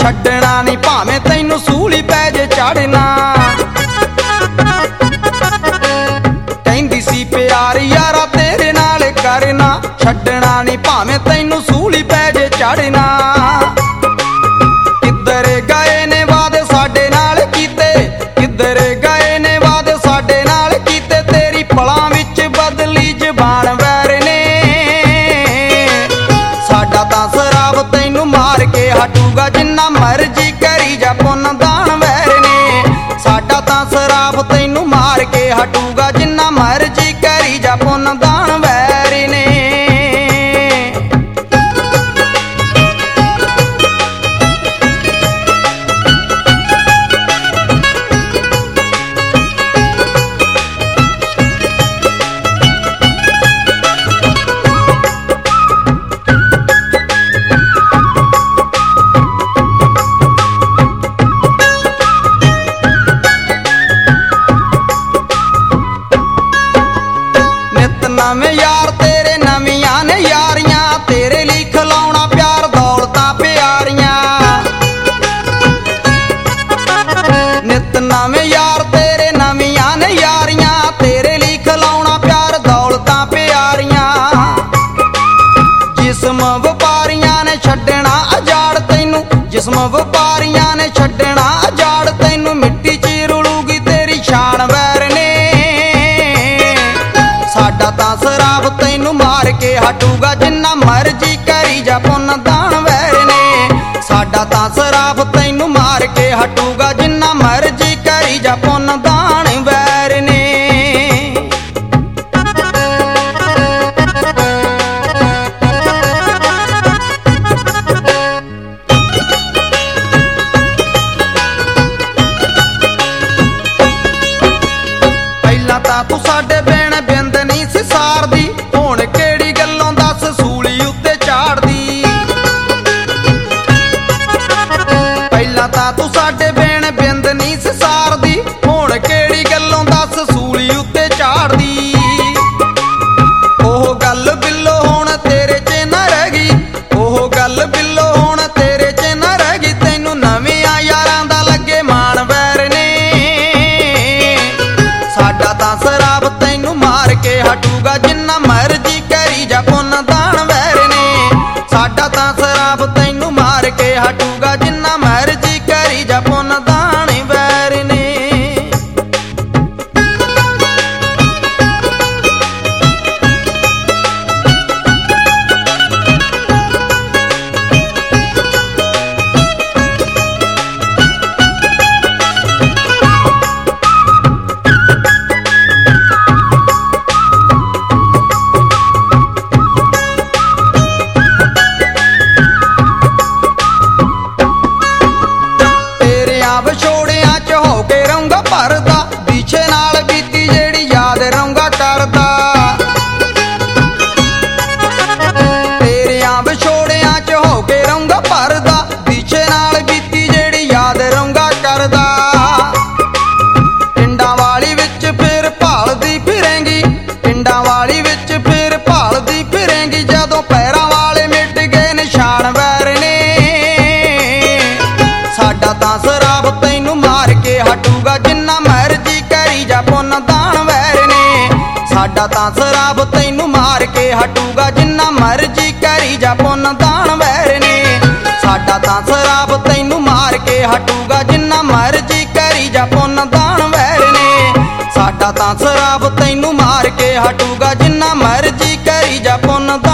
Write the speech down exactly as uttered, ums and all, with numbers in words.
छड्डना नहीं भावें तैनू सूली पै जे चढ़ना। कहंदी सी प्यार यारा तेरे नाल करना, छड्डना नहीं भावें तैनू सूली पै जे चढ़ना। किधर गए ने वादे साडे नाल कीते, किधर गए ने वादे साडे नाल कीते, तेरी पलां विच बदली जबान वैर ने। साडा तां शराब तैनू मार के हटूगा, जिन्ना मर्जी करी जा पुन्न दान वैर ने। साडा तां शराब तैनू मार के हटूगा, जिन्ना मर्जी करी जा पुन्न दान वैर ने। नवें यार तेरे नवियां ने यारियां, तेरे लिए खिलाउणा प्यार दौलतां प्यारियां। नित नवें यार तेरे नवियां ने यारियां, तेरे लिए खिलाउणा प्यार दौलतां प्यारियां। जिस्म व्यापारियां ने छड्डना अजाड़ तैनू, जिस्म व्यापारियां ने छड्डना अजाड़ तैनू, मिट्टी च रुलूगी तेरी शान वैर ने। साडा तां शराब तैनू मार के हटूगा, जिन्ना मर्जी करी जा पुन्न दान वैर ने। साडा तां शराब तैनू मार के हटूगा, जिन्ना मर्जी करी जा पुन्न दान वैर ने। पहला तां तू साडे बैण बिंद नहीं सी सारदी, हुण केड़ी गल्लों दस सूली उत्ते चाड़दी। पहला तां तू साडे बैण बिंद नहीं सी सारदी, हुण केड़ी गल्लों दस सूली उत्ते चाड़दी। ओह गल बिल्लो हुण तेरे च न रह गई, ओह गल बिल्लो हुण तेरे च न रह गई, तैनू नवियां यारां दा लगे मान वैर ने। साडा तां शराब तैनू मार के हटूगा, जिन्ना मर्जी करी जा पुन्न दान वैर ने। साडा तां शराब तैनू मार के हटूगा, जिन्ना मर्जी करी जा पुन्न दान वैर ने। विछोड़ियां च हो के रहूंगा भरदा, पीछे नाल बीती जेड़ी याद रहूंगा करदा। तेरियां विछोड़ियां च हो के रहूंगा भरदा, पीछे नाल बीती जेड़ी याद रहूंगा करदा। पिंडां वाली विच फिर भालदी फिरेंगी, पिंडां वाली विच फिर भालदी फिरेंगी, जदों पैरां वाले मिट गए निशान वैर ने। साडा तां शराब तैनू मार के हटूगा, जिन्ना मर्जी करी जा पुन्न दान वैर ने। साडा तां शराब तैनू मार के हटूगा, जिन्ना मर्जी करी जा पुन्न दान वैर ने। साडा तां शराब तैनू मार के हटूगा, जिन्ना मर्जी करी जा पुन्न दान वैर ने। साडा तां शराब तैनू मार के हटूगा, जिन्ना मर्जी करी जा पुन्न